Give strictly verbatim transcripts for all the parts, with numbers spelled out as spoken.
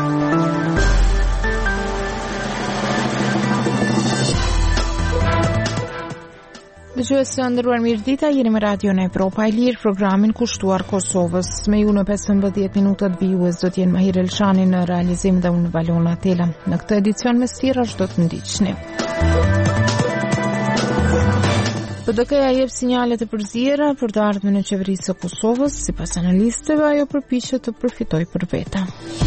Dëgjues të nderuar, mirëdita, jeni me Radio në Evropa e Lirë, programin kushtuar Kosovës. Me ju në pesëmbëdhjetë minutat vijues do t'jenë Mahir Elshani në realizim dhe unë Valona Tela. Në këtë edicion me stirash do të ndiqni. P D K-ja jep sinjale të përziera për të ardhmen e qeverisë së Kosovës, sipas analistëve ajo përpiqet të përfitojë për vete.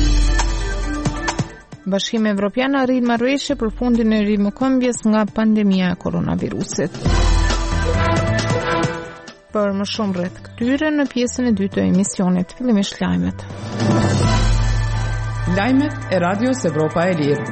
Bashkimi Evropian arrit marrëveshje për fundin e rimëkëmbjes nga pandemia e koronavirusit. Për më shumë rreth këtyre në pjesën e dytë të emisionit, fillimisht lajmet. Lajmet e Radios Evropa e Lirë.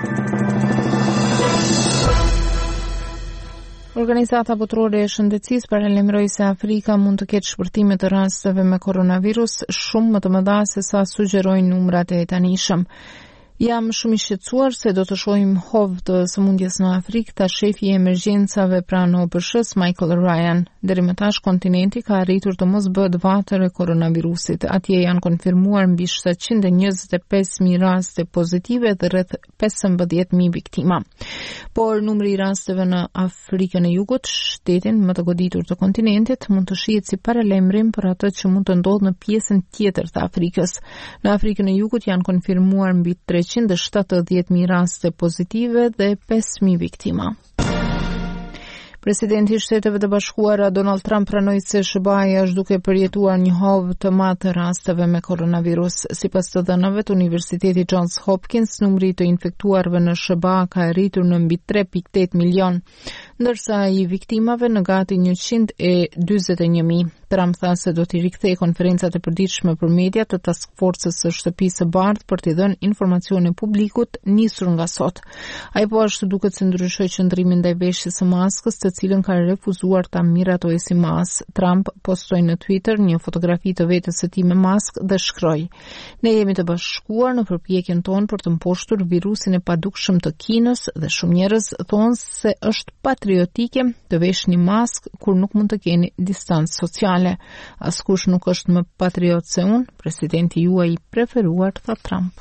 Organizata Botërore e Shëndetësisë paralajmëroi se Afrika mund të ketë shpërthime të rasteve me koronavirus shumë më të mëdha se sa sugjerojnë numrat e tanishëm. Jam shumë i shqetësuar se do të shohim hovë të sëmundjes në Afrikë, tha shefi i emergjencave pranë O B S H-s Michael Ryan. Deri më tash kontinenti ka arritur të mos bëhet vatër e koronavirusit. Atje janë konfirmuar mbi shtatëqind e njëzet e pesë mijë raste pozitive dhe rreth pesëmbëdhjetë mijë viktima. Por numri i rasteve në Afrikën e Jugut, shtetin më të goditur të kontinentit, mund të shihet si paralajmërim për atë që mund të ndodhë në pjesën tjetër të Afrikës. Në Afrikën e Jugut janë konfirmuar mbi treqind e shtatëdhjetë mijë raste pozitive dhe pesë mijë viktima. Presidenti i Shteteve të Bashkuara Donald Trump pranoi se S B A-ja është duke përjetuar një hovë të madh të rasteve me koronavirus. Sipas të dhënave të Universitetit Johns Hopkins, numri i të infektuarve në S B A ka arritur në mbi tre pikë tetë milion, ndërsa i viktimave në gati njëqind e dyzet e një mijë. Trump tha se do t'i rikthejë konferencat e përditshme për media të task forces së shtëpisë së bardhë për t'i dhënë informacione publikut nisur nga sot. Ai po ashtu duket se ndryshoi qëndrimin ndaj veshjes së maskës, të cilën ka refuzuar ta miratojë si mas. Trump postoi në Twitter një fotografi të vetes së tij me maskë dhe shkroi: "Ne jemi të bashkuar në përpjekjen tonë për të mposhtur virusin e padukshëm të Kinës dhe shumë njerëz thonë se është patriotike të veshni maskë kur nuk mund të keni distancë sociale. Askush nuk është më patriot se unë, presidenti juaj i preferuar", tha Trump.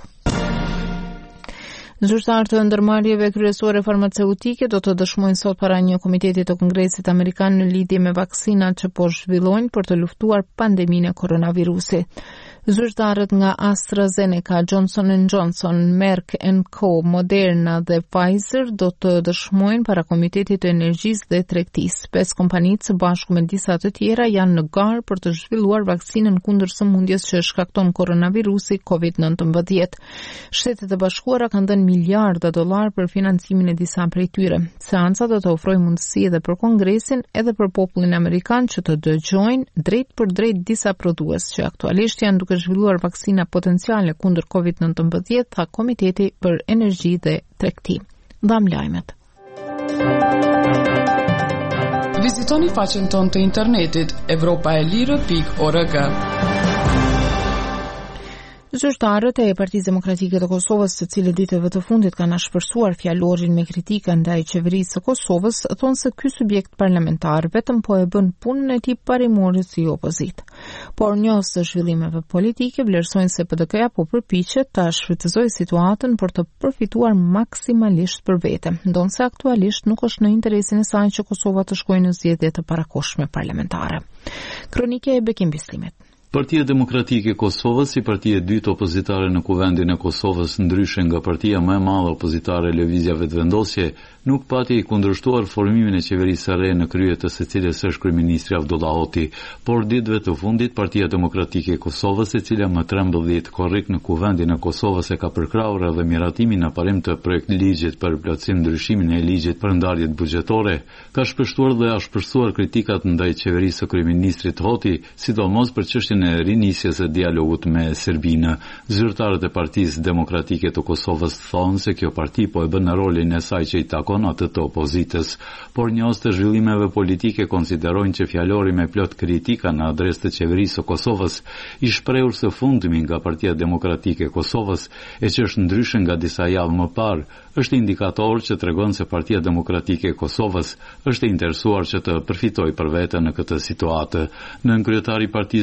Zyrtarë të ndërmarrjeve kryesore farmaceutike do të dëshmojnë sot para një komiteti të Kongresit Amerikan në lidhje me vaksinat që po zhvillojnë për të luftuar pandeminë e koronavirusit. Zyrtarët nga AstraZeneca, Johnson and Johnson, Merck and Co, Moderna dhe Pfizer do të dëshmojnë para Komitetit të Energjisë dhe Tregtisë. Pesë kompanitë së bashku me disa të tjera janë në garë për të zhvilluar vaksinën kundër sëmundjes që shkakton koronavirusi kovid nëntëmbëdhjetë. Shtetet e Bashkuara kanë dhënë miliarda dollar për financimin e disa prej tyre. Seanca do të ofrojë mundësi edhe për Kongresin edhe për popullin amerikan që të dëgjojnë drejt për drejt disa prodhues që aktualisht janë duke zhvilluar vaksina potenciale kundër kovid nëntëmbëdhjetë, tha Komiteti për Energji dhe Tregti. Dham lajmet. Vizitoni faqen tonë të internetit evropa e lirë pikë org. Zyrtarët e Partisë Demokratike të Kosovës, të cilët ditëve të fundit kanë shpërsuar fjalorin me kritika ndaj qeverisë së Kosovës, thonë se ky subjekt parlamentar vetëm po e bën punën e tij parimore si opozit. Por njës të zhvillimeve politike vlerësojnë se P D K-ja po përpiqet ta shfrytëzojë situatën për të përfituar maksimalisht për vete, ndonse aktualisht nuk është në interesin e saj që Kosova të shkojë në zgjedhje të parakohshme parlamentare. Kronike e Bekim Bislimet. Partia Demokratike e Kosovës, si partia e dytë opozitare në Kuvendin e Kosovës, ndryshe nga partia më e madhe opozitare Lëvizja Vetëvendosje, nuk pati i kundërshtuar formimin e qeverisë së re në krye të secilës është kryeministri Abdullah Hoti, por ditëve të fundit Partia Demokratike e Kosovës, e cila më trembëdhjetë korrik në Kuvendin e Kosovës, e ka përkrahur edhe miratimin në parim të projekt ligjit për plotësim ndryshimin e ligjit për ndarjet buxhetore, ka shpeshtuar dhe ashpërsuar kritikat ndaj qeverisë së kryeministrit Hoti, sidomos për çështjen e rinisjes së dialogut me Serbinë. Zyrtarët e Partisë Demokratike të Kosovës thonë se kjo parti po e bën në rolin e saj që i takon atë të opozitës, por njës të zhvillimeve politike konsiderojnë që fjalori me plot kritika në adresë të qeverisë së Kosovës, i shprehur së fundmi nga Partia Demokratike e Kosovës, e që është ndryshe nga disa javë më parë, është indikator që tregon se Partia Demokratike e Kosovës është e interesuar që të përfitojë për vete në këtë situatë. Nën kryetari i Partisë Demokratike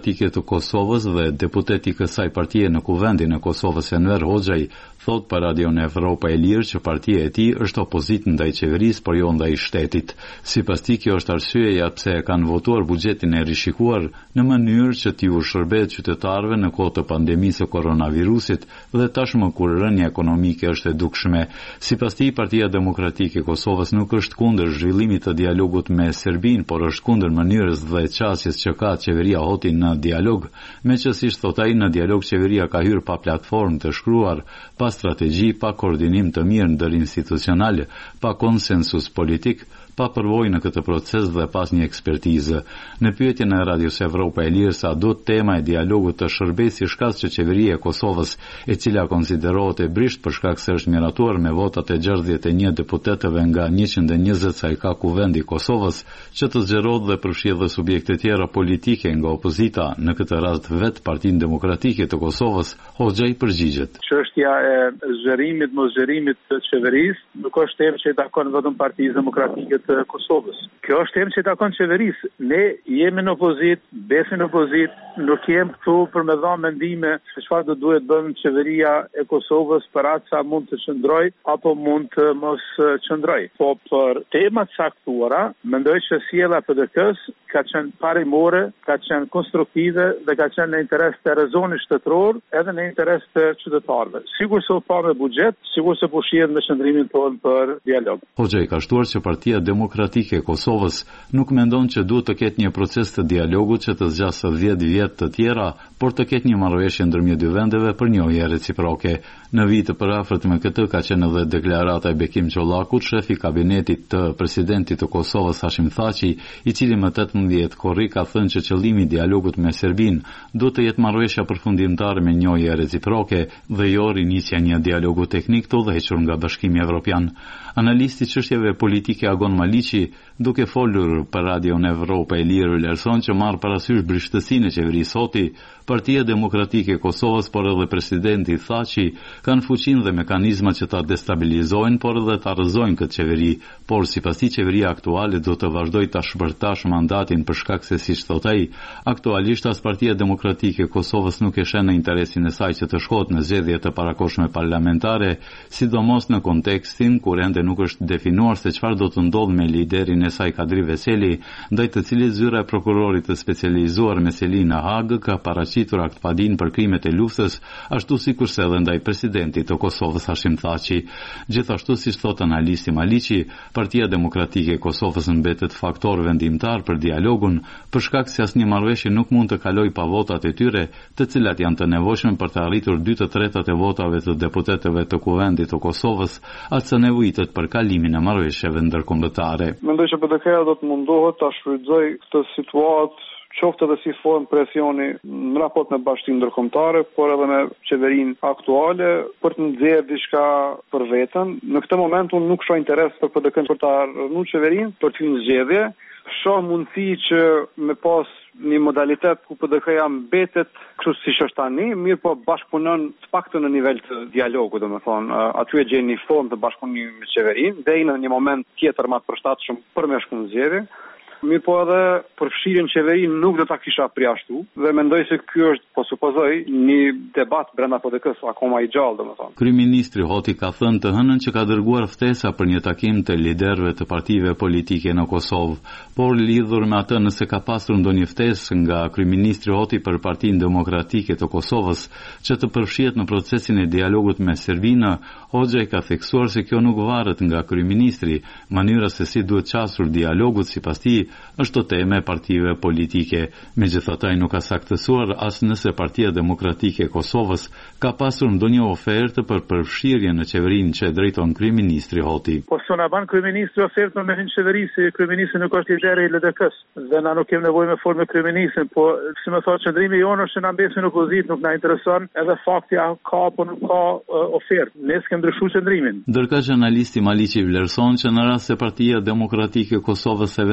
Demokratike të Kosovës dhe deputeti i kësaj partie në Kuvendin e Kosovës Enver Hoxhaj thot për Radion Evropa e Lirë që partia e tij është opozit ndaj qeverisë, por jo ndaj shtetit. Sipas tij, kjo është arsyeja pse e kanë votuar buxhetin e rishikuar në mënyrë që t'i u shërbehet qytetarëve në kohë të pandemisë së koronavirusit dhe tashmë kur rënja ekonomike është e dukshme. Sipas tij, Partia Demokratike e Kosovës nuk është kundër zhvillimit të dialogut me Serbinë, por është kundër mënyrës dhe qasjes që ka qeveria Hoti në dialog, meqenëse thot ai në dialog qeveria ka hyrë pa platformë të shkruar, pa strategji, pa koordinim të mirë ndërinstitucional, pa konsensus politik, pa përvojë në këtë proces dhe pas një ekspertizë. Në pyetjen e Radios Evropa e Lirë sa do tema e dialogut të shërbejë si shkak që qeveria e Kosovës, e cila konsiderohet e brisht për shkak se është miratuar me votat e gjashtëdhjetë e një deputetëve nga njëqind e njëzet sa i ka Kuvendi i Kosovës, që të zgjerohet dhe përfshihet dhe subjekte tjera politike nga opozita, në këtë rast vetë Partinë Demokratike të Kosovës, Hoxhaj përgjigjet. Çështja e zgjerimit, mos zgjerimit të qeverisë nuk është temë që i takon vetëm Partisë Demokratike të Kosovës. Kjo është temë që i takon qeverisë. Ne jemi në opozit, besim në opozit, nuk jemi këtu për me dhënë mendime se çfarë do duhet bëjmë qeveria e Kosovës për atë sa mund të qëndroj apo mund të mos qëndroj. Po për temat caktuara, mendoj që sjellja e P D K-s ka qenë parimore, ka qenë konstruktive dhe ka qenë në interes të rezonit shtetëror edhe në interes të qytetarëve. Sigur se u pa me buxhet, sigur se po shihet me qëndrimin tonë për dialog. Hoxhaj ka shtuar që Partia Demokratike e Kosovës nuk mendon që duhet të ketë një proces të dialogut që të zgjasë dhjetë vjet të tjera, por të ketë një marrëveshje ndërmjet dy vendeve për njohje reciproke. Në vit të përafërt me këtë ka qenë edhe deklarata e Bekim Çollakut, shefi kabinetit të presidentit të Kosovës Hashim Thaçi, i cili më tetëmbëdhjetë korrik ka thënë që qëllimi i dialogut me Serbinë duhet të jetë marrëveshja përfundimtare me njohje reciproke dhe jo rinisja një dialogu teknik të udhëhequr nga Bashkimi Evropian. Analisti çështjeve politike Agon Maliqi, duke folur për Radion Evropa e Lirë, vlerëson që marr parasysh brishtësinë e qeverisë Hoti, Partia Demokratike e Kosovës, por edhe presidenti Thaçi kanë fuqinë dhe mekanizmat që ta destabilizojnë, por edhe ta rrëzojnë këtë qeveri, por sipas tij qeveria aktuale do të vazhdojë ta shpërtash mandatin për shkak se, siç thot ai, aktualisht as Partia Demokratike e Kosovës nuk e shen në interesin e saj që të shkohet në zgjedhje të parakohshme parlamentare, sidomos në kontekstin kur ende nuk është definuar se çfarë do të ndodhë me liderin e saj Kadri Veseli, ndaj të cilit zyra e prokurorit të specializuar Meseli në Hagë ka paraqitur akt padin për krimet e luftës, ashtu sikurse edhe ndaj presidentit të Kosovës Hashim Thaçi. Gjithashtu, siç thot analisti Maliqi, Partia Demokratike e Kosovës mbetet faktor vendimtar për dialogun, për shkak se asnjë marrëveshje nuk mund të kalojë pa votat e tyre, të cilat janë të nevojshme për të arritur dy të tretat e votave të deputetëve të Kuvendit të Kosovës, atë sa nevojitet për kalimin e marrëveshjeve ndërkombëtare. Mendoj që P D K-ja do të mundohet ta shfrytëzojë këtë situatë qoftë edhe si formë presioni në raport me bashkinë ndërkombëtare, por edhe me qeverinë aktuale për të nxjerrë diçka për veten. Në këtë moment unë nuk shoh interes për P D K-n për ta rënë qeverinë, për të hyrë në zgjedhje. Shoh mundësi që me pas një modalitet ku P D K-ja mbetet kështu siç është tani, mirë po bashkëpunon të paktën në nivel të dialogut, domethënë aty e gjen një formë të bashkëpunimit me qeverinë, deri në një moment tjetër më të përshtatshëm për me shkuar në zgjedhje. Mirë po edhe përfshirjen qeverinë nuk do ta kisha përjashtu dhe mendoj se ky është, po supozoj, një debat brenda P D K-s akoma i gjallë, domethënë. Kryeministri Hoti ka thënë të hënën që ka dërguar ftesa për një takim të liderëve të partive politike në Kosovë, por lidhur me atë nëse ka pasur ndonjë ftesë nga kryeministri Hoti për Partinë Demokratike të Kosovës që të përfshihet në procesin e dialogut me Serbinë, Hoxhaj ka theksuar se kjo nuk varet nga kryeministri, mënyra se si duhet qasur dialogut sipas tij është të teme partive politike. Megjithatë, ai nuk ka saktësuar as nëse Partia Demokratike e Kosovës ka pasur ndonjë ofertë për përfshirje në qeverinë që drejton kryeministri Hoti. Po s'u na ban kryeministri ofertën me në qeveri, se kryeministri nuk është lideri i L D K-s dhe na nuk kemi nevojë me folë me kryeministrin, po si më thotë qëndrimi jonë është që na mbesim në opozit, nuk na intereson edhe fakti a ka apo nuk ka uh, ofertë. Ne s'kem ndryshuar qëndrimin. Ndërkaq analisti Maliqi vlerëson që në rast se Partia Demokratike e Kosovës eventualisht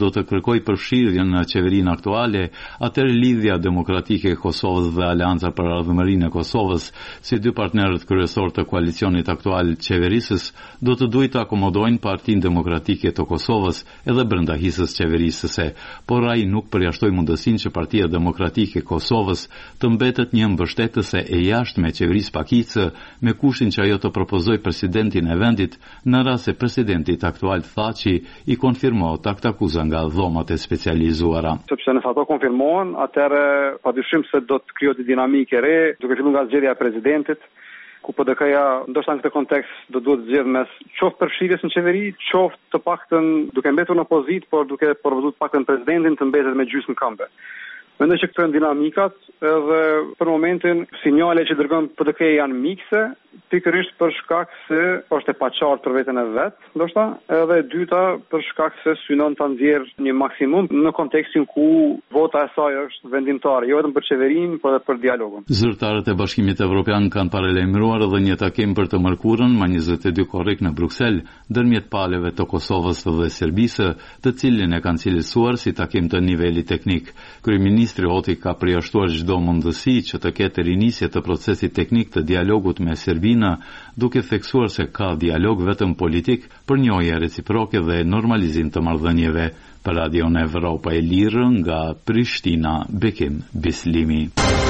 do të kërkojë përfshirjen në qeverinë aktuale, atëherë lidhja demokratike e Kosovës dhe Aleanca për Ardhmërinë e Kosovës, si dy partnerët kryesor të koalicionit aktual qeverisës, do të duhet të akomodojnë Partinë Demokratike të Kosovës edhe brenda hisës qeverisëse, por ai nuk përjashtoi mundësinë që Partia Demokratike e Kosovës të mbetet një mbështetëse e jashtme e qeverisë pakicë, me kushtin që ajo të propozoj presidentin e vendit në rast se presidentit aktual Thaçi i konfirmohet aktakuza nga dhomat e specializuara. Sepse nëse ato konfirmohen, atëherë padyshim se do të krijohet dinamikë e re, duke filluar nga zgjedhja e presidentit, ku P D K-ja ndoshta në këtë kontekst do duhet zgjedh mes qoftë përfshirjes në qeveri, qoftë të paktën duke mbetur në opozitë, por duke provokuar të paktën presidentin të mbetet me gjysmë këmbë. Mendoj që këto janë dinamikat edhe për momentin sinjale që dërgon P D K janë mikse, pikërisht për shkak se është e paqartë për veten e vet, ndoshta, edhe e dyta për shkak se synon ta nxjerrë një maksimum në kontekstin ku vota e saj është vendimtare, jo vetëm për qeverinë, por edhe për dialogun. Zyrtarët e Bashkimit Evropian kanë paralajmëruar edhe një takim për të mërkurën më njëzet e dy korrik në Bruksel, ndërmjet palëve të Kosovës dhe Serbisë, të cilin e kanë cilësuar si takim të nivelit teknik. Kryeministri Hoti ka përjashtuar çdo mundësi që të ketë rinisje të procesit teknik të dialogut me Serbinë, duke theksuar se ka dialog vetëm politik për njojë reciproke dhe normalizim të marrëdhënieve. Për Radion Evropa e Lirë nga Prishtina, Bekim Bislimi.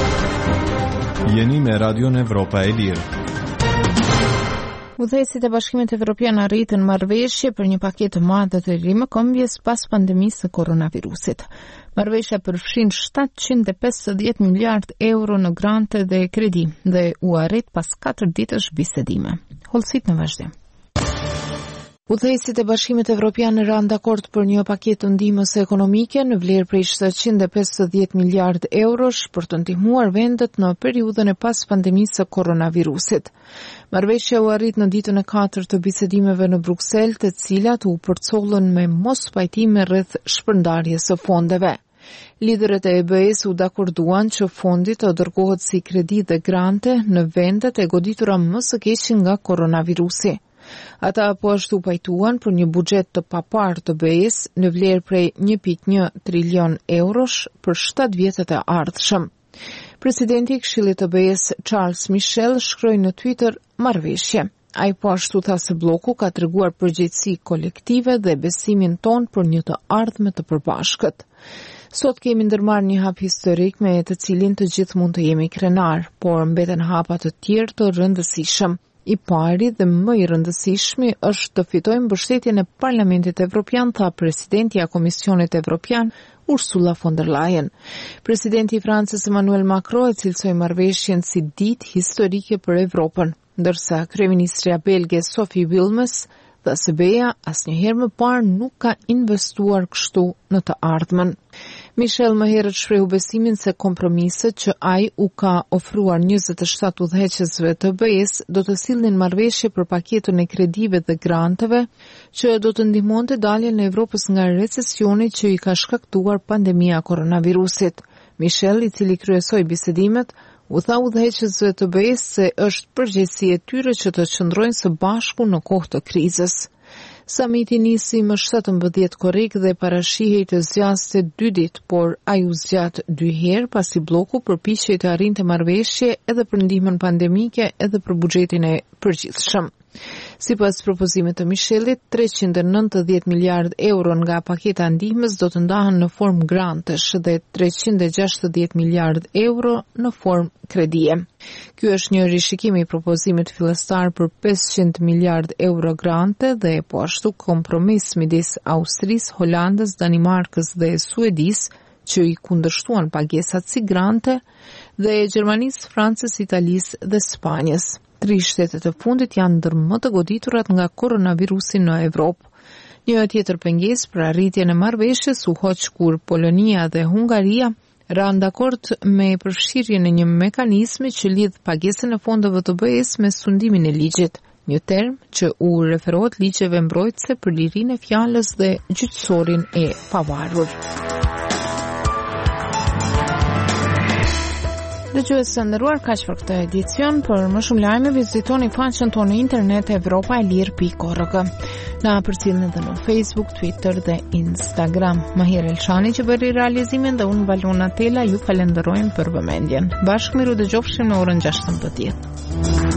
Jeni me Radion Evropa e Lirë. Udhëheqësit e Bashkimit Evropian arritën marrëveshje për një paketë të madhe të rimëkombjes pas pandemisë së koronavirusit. Marrëveshja përfshin shtatëqind e pesëdhjetë miliard euro në grante dhe kredi dhe u arrit pas katër ditësh bisedime. Holësit në vazhdim. Udhëheqësit e Bashkimit Evropian ranë dakord për një paketë ndihmës ekonomike në vlerë prej shtatëqind e pesëdhjetë miliard eurosh për të ndihmuar vendet në periudhën e pas pandemisë së koronavirusit. Marrëveshja u arrit në ditën e katërt të bisedimeve në Bruksel, të cilat u përcollën me mos pajtime rreth shpërndarjes së fondeve. Liderët e E B E-s u dakorduan që fondi të dërgohet si kredi dhe grante në vendet e goditura më së keq nga koronavirusi. Ata po ashtu pajtuan për një buxhet të papar të B E-s në vlerë prej një pikë një trilion eurosh për shtatë vjetët e ardhshëm. Presidenti i Këshillit të B E-s Charles Michel shkroi në Twitter marrëveshje. Ai po ashtu tha se bloku ka treguar përgjegjësi kolektive dhe besimin ton për një të ardhme të përbashkët. Sot kemi ndërmarrë një hap historik me të cilin të gjithë mund të jemi krenar, por mbeten hapa të tjerë të rëndësishëm. I pari dhe më i rëndësishmi është të fitojmë mbështetjen e Parlamentit Evropian, tha presidenti i Komisionit Evropian Ursula von der Leyen. Presidenti i Francës Emmanuel Macron e cilësoi marrëveshjen si ditë historike për Evropën, ndërsa kryeministrja belge Sophie Wilmes tha se B E-ja asnjëherë më parë nuk ka investuar kështu në të ardhmen. Michel më herët shprehu besimin se kompromiset që ai u ka ofruar njëzet e shtatë udhëheqësve të B E-s do të sillnin marrëveshje për paketën e kredive dhe granteve që do të ndihmonte daljen e Evropës nga recesioni që i ka shkaktuar pandemia koronavirusit. Michel, i cili kryesoi bisedimet, u tha udhëheqësve të B E-s se është përgjegjësi e tyre që të qëndrojnë së bashku në kohë të krizës. Samiti nisi më shtatëmbëdhjetë korrik dhe parashihej të zgjaste dy ditë, por ai u zgjat dy herë pasi bloku përpiqej të arrinte marrëveshje edhe për ndihmën pandemike edhe për buxhetin e përgjithshëm. Sipas propozimit të Michelit, treqind e nëntëdhjetë miliard euro nga paketa ndihmës do të ndahen në formë grantesh dhe treqind e gjashtëdhjetë miliard euro në formë kredie. Ky është një rishikim i propozimit fillestar për pesëqind miliard euro grante dhe po ashtu kompromis midis Austrisë, Holandës, Danimarkës dhe Suedisë që i kundërshtuan pagesat si grante dhe Gjermanisë, Francës, Italisë dhe Spanjës. Tri shtetet e fundit janë ndër më të goditurat nga koronavirusi në Evropë. Një tjetër pengesë për arritjen e marrëveshjes u hoq kur Polonia dhe Hungaria ranë dakord me përfshirjen e një mekanizmi që lidh pagesën e fondeve të B E-s me sundimin e ligjit, një term që u referohet ligjeve mbrojtëse për lirinë e fjalës dhe gjyqësorin e pavarur. Dëgjues të nderuar, kaq për këtë edicion. Për më shumë lajme vizitoni faqen tonë në internet europa e lirë pikë org. Na përcjellni edhe në Facebook, Twitter dhe Instagram. Mahir Elshani që bëri realizimin dhe unë Valona Tela ju falenderojmë për vëmendjen. Bashkë miru dëgjofshim në orën gjashtëmbëdhjetë.